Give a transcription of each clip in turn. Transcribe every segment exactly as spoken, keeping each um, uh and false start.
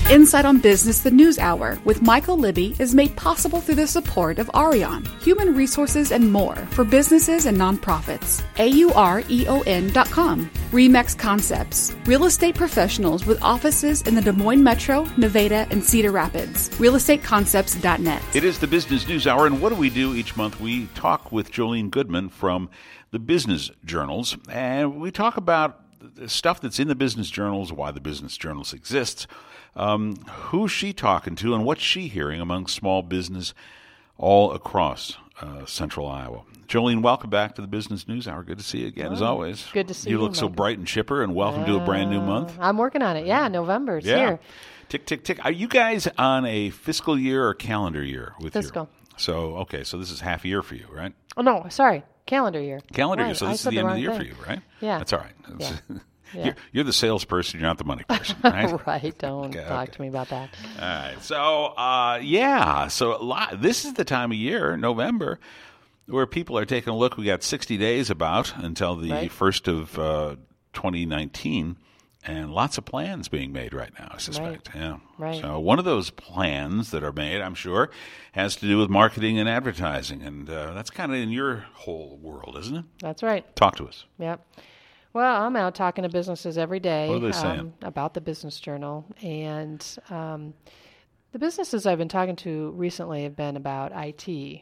Insight on Business, the News Hour with Michael Libby is made possible through the support of Aureon, Human Resources and More for businesses and nonprofits. A U R E O N dot com. Remax Concepts, real estate professionals with offices in the Des Moines Metro, Nevada, and Cedar Rapids. real estate concepts dot net. It is the Business News Hour, and what do we do each month? We talk with Jolene Goodman from the Business Journals, and we talk about the stuff that's in the business journals, why the business journals exist, um, who's she talking to, and what's she hearing among small business all across uh, central Iowa. Jolene, welcome back to the Business News Hour. Good to see you again, oh, as always. Good to see you. You look so bright and chipper, and welcome uh, to a brand new month. I'm working on it. Yeah, November. It's yeah. here. Tick, tick, tick. Are you guys on a fiscal year or calendar year? With Fiscal. Your, so, okay, so this is half a year for you, right? Oh, no, sorry. Calendar year. Calendar right. year. So I this is the, the end of the year thing. for you, right? Yeah. That's all right. Yeah. You're, yeah. you're the salesperson. You're not the money person, right? right. Don't okay, talk okay. to me about that. All right. So, uh, yeah. So a lot, this is the time of year, November, where people are taking a look. We got sixty days about until the right. first of uh, twenty nineteen. And lots of plans being made right now, I suspect. Right. Yeah. Right. So one of those plans that are made, I'm sure, has to do with marketing and advertising. And uh, that's kind of in your whole world, isn't it? That's right. Talk to us. Yep. Well, I'm out talking to businesses every day What are they saying? Um, about the Business Journal. And um, the businesses I've been talking to recently have been about I T.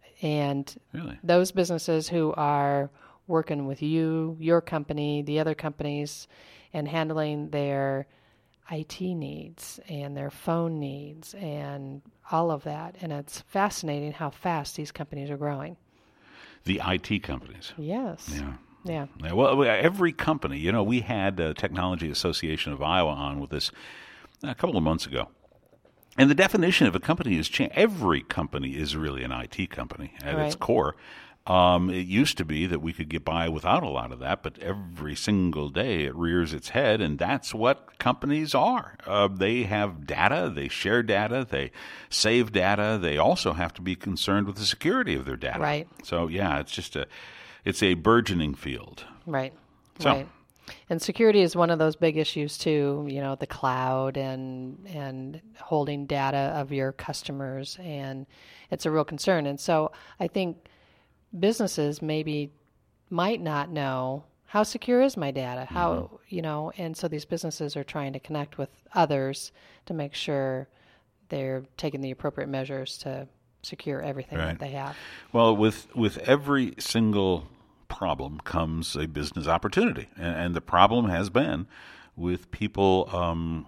And really? those businesses who are working with you, your company, the other companies, and handling their I T needs and their phone needs and all of that. And it's fascinating how fast these companies are growing. The I T companies. Yes. Yeah. Yeah. yeah. Well, every company, you know, we had the Technology Association of Iowa on with this a couple of months ago. And the definition of a company is changed. Every company is really an I T company at right. its core. Um, it used to be that we could get by without a lot of that, but every single day it rears its head, and that's what companies are. Uh, they have data, they share data, they save data. They also have to be concerned with the security of their data. Right. So, yeah, it's just a, it's a burgeoning field. Right. So, right. And security is one of those big issues too. You know, the cloud and and holding data of your customers, and it's a real concern. And so, I think businesses maybe might not know how secure is my data, how, mm-hmm. you know, and so these businesses are trying to connect with others to make sure they're taking the appropriate measures to secure everything right. that they have. Well, with with every single problem comes a business opportunity, and, and the problem has been with people um,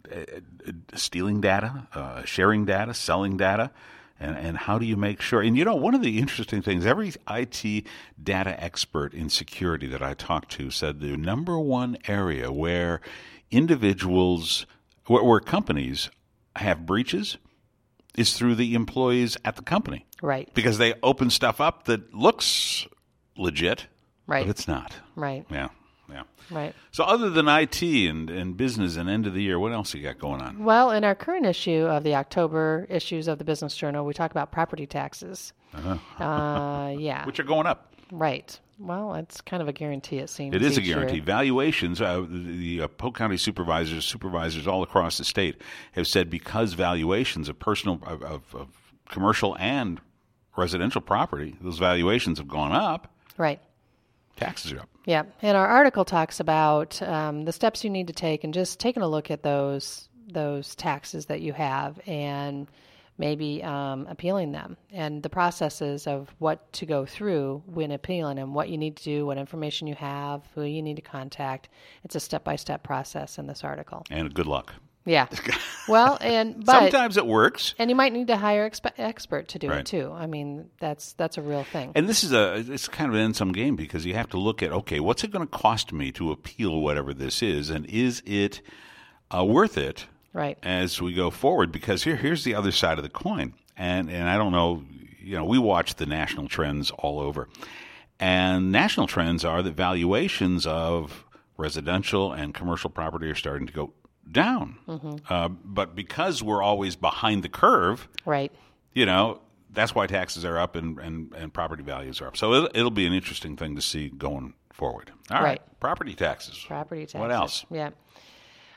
stealing data, uh, sharing data, selling data. And, and how do you make sure? And, you know, one of the interesting things, every I T data expert in security that I talked to said the number one area where individuals, where, where companies have breaches is through the employees at the company. Right. Because they open stuff up that looks legit, right. but it's not. Right. Yeah. Yeah. Right. So other than I T and, and business and end of the year, what else you got going on? Well, in our current issue of the October issues of the Business Journal, we talk about property taxes. Uh-huh. uh, yeah. Which are going up. Right. Well, it's kind of a guarantee, it seems. It is a year. guarantee. Valuations, uh, the, the uh, Polk County supervisors, supervisors all across the state have said because valuations of personal, of, of, of commercial and residential property, those valuations have gone up. Right. Taxes are up. Yeah, and our article talks about um, the steps you need to take and just taking a look at those those taxes that you have and maybe um, appealing them and the processes of what to go through when appealing them, what you need to do, what information you have, who you need to contact. It's a step-by-step process in this article. And good luck. Yeah. Well, and but sometimes it works, and you might need to hire an exp- expert to do right. it too. I mean, that's that's a real thing. And this is a it's kind of an end-sum game because you have to look at okay, what's it going to cost me to appeal whatever this is, and is it uh, worth it? Right. As we go forward, because here here's the other side of the coin, and and I don't know, you know, we watch the national trends all over, and national trends are that valuations of residential and commercial property are starting to go down. Mm-hmm. Uh, but because we're always behind the curve, right? You know, that's why taxes are up and, and, and property values are up. So it'll, it'll be an interesting thing to see going forward. All right. right. Property taxes. Property taxes. What else? Yeah.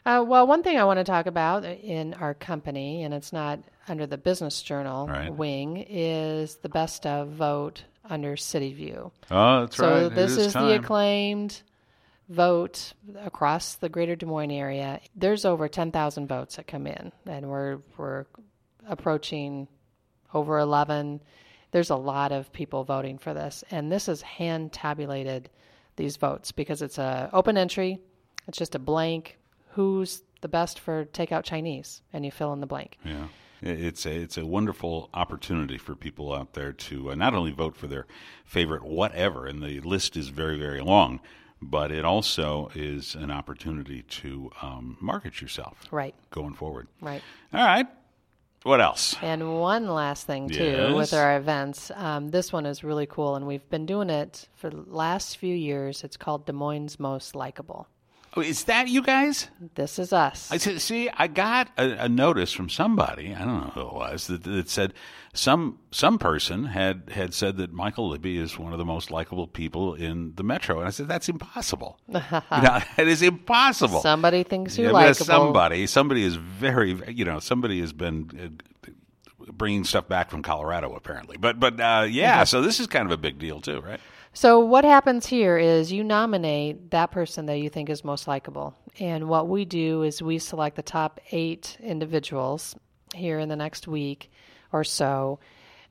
Uh, well, one thing I want to talk about in our company, and it's not under the Business Journal right. wing, is the best of vote under CityView. Oh, that's so right. So this is, is time. the acclaimed vote across the greater Des Moines area. There's over ten thousand votes that come in, and we're we're approaching over eleven. There's a lot of people voting for this, and this is hand tabulated, these votes, because it's a open entry. It's just a blank. Who's the best for takeout Chinese? And you fill in the blank. Yeah. It's a, it's a wonderful opportunity for people out there to uh, not only vote for their favorite whatever, and the list is very, very long, but it also is an opportunity to um, market yourself right. going forward. Right. All right. What else? And one last thing, too, yes. with our events. Um, this one is really cool, and we've been doing it for the last few years. It's called Des Moines' Most Likeable. Oh, is that you guys? This is us. I said, see, I got a, a notice from somebody, I don't know who it was, that, that said some some person had, had said that Michael Libby is one of the most likable people in the metro. And I said, that's impossible. you know, that is impossible. Somebody thinks you're yeah, likable. Somebody. Somebody is very, you know, somebody has been uh, bringing stuff back from Colorado, apparently. But, but uh, yeah, mm-hmm. so this is kind of a big deal, too, right? So what happens here is you nominate that person that you think is most likable. And what we do is we select the top eight individuals here in the next week or so,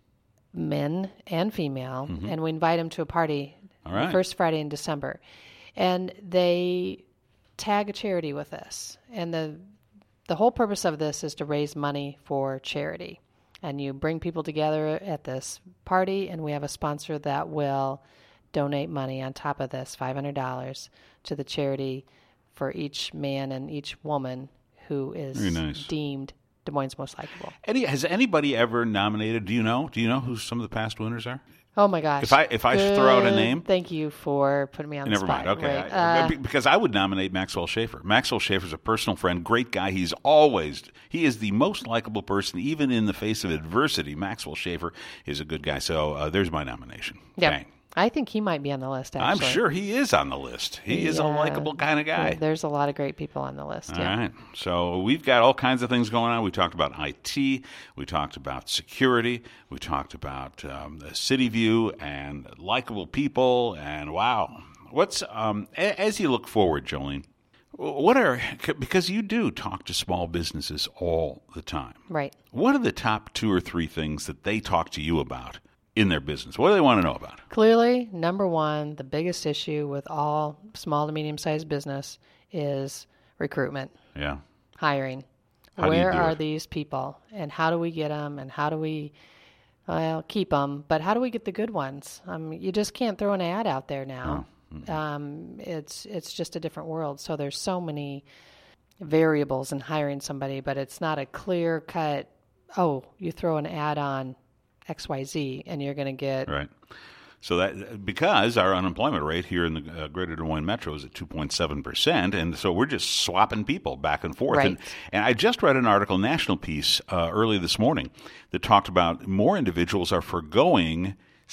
men and female, mm-hmm. and we invite them to a party All right. the first Friday in December. And they tag a charity with us. And the the whole purpose of this is to raise money for charity. And you bring people together at this party, and we have a sponsor that will donate money on top of this, five hundred dollars, to the charity for each man and each woman who is nice. deemed Des Moines' most likable. Any, has anybody ever nominated? Do you know? Do you know who some of the past winners are? Oh my gosh! If I if I Good. throw out a name, thank you for putting me on never the spot. mind. Okay, right. I, uh, because I would nominate Maxwell Schaefer. Maxwell Schaefer's a personal friend, great guy. He's always he is the most likable person, even in the face of adversity. Maxwell Schaefer is a good guy. So uh, there's my nomination. Yeah. Bang. I think he might be on the list, actually. I'm sure he is on the list. He yeah. is a likable kind of guy. There's a lot of great people on the list. All yeah. right. So we've got all kinds of things going on. We talked about I T. We talked about security. We talked about um, the City View and likable people. And wow. What's um, a- as you look forward, Jolene, what are, because you do talk to small businesses all the time. Right. What are the top two or three things that they talk to you about in their business? What do they want to know about? Clearly, number one, the biggest issue with all small to medium-sized business is recruitment. Yeah. Hiring. How Where do you do are it? these people, and how do we get them, and how do we well, keep them, but how do we get the good ones? Um, you just can't throw an ad out there now. Oh. Mm-hmm. Um, it's it's just a different world. So there's so many variables in hiring somebody, but it's not a clear-cut, oh, you throw an ad on X Y Z, and you're going to get... Right. So that because our unemployment rate here in the uh, greater Des Moines metro is at two point seven percent, and so we're just swapping people back and forth. Right. And, and I just read an article, national piece, uh, early this morning that talked about more individuals are forgoing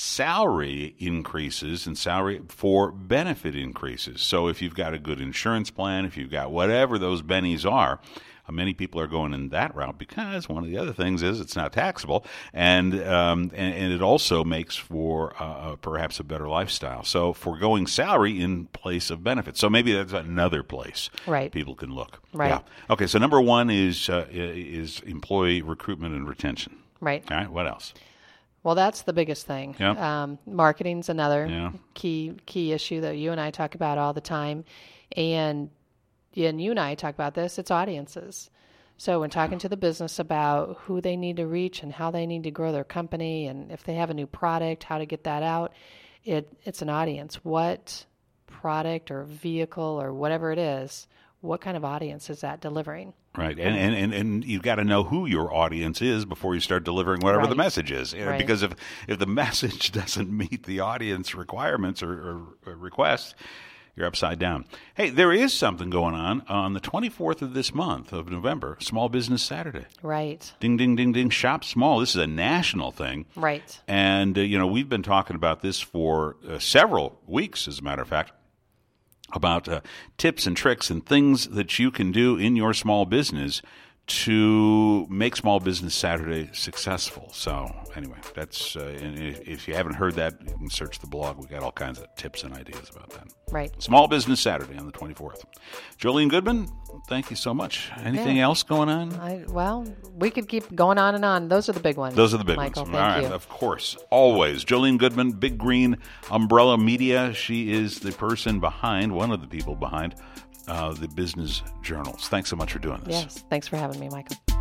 salary increases and salary for benefit increases. So if you've got a good insurance plan, if you've got whatever those bennies are, uh, many people are going in that route because one of the other things is it's not taxable, and um, and, and it also makes for uh, perhaps a better lifestyle. So foregoing salary in place of benefits. So maybe that's another place Right. people can look. Right. Yeah. Okay. So number one is uh, is employee recruitment and retention. Right. All right. What else? Well, that's the biggest thing. Yep. Um, marketing's another Yeah. key key issue that you and I talk about all the time, and and you and I talk about this. It's audiences. So when talking to the business about who they need to reach and how they need to grow their company, and if they have a new product, how to get that out, it it's an audience. What product or vehicle or whatever it is, what kind of audience is that delivering? Right, and and, and, and you've got to know who your audience is before you start delivering whatever Right. the message is. You know, Right. Because if, if the message doesn't meet the audience requirements or, or, or requests, you're upside down. Hey, there is something going on on the twenty-fourth of this month of November, Small Business Saturday. Right. Ding, ding, ding, ding, shop small. This is a national thing. Right. And, uh, you know, we've been talking about this for uh, several weeks, as a matter of fact. about uh, tips and tricks and things that you can do in your small business to make Small Business Saturday successful. So anyway, that's uh, and if you haven't heard that, you can search the blog. We got all kinds of tips and ideas about that. Right. Small Business Saturday on the twenty-fourth. Jolene Goodman, thank you so much. Anything yeah. else going on? I, well, we could keep going on and on. Those are the big ones. Those are the big Michael, ones. Thank all right, you. of course. Always. Jolene Goodman, Big Green Umbrella Media. She is the person behind, one of the people behind, uh, the Business Journals. Thanks so much for doing this. Yes. Thanks for having me, Michael.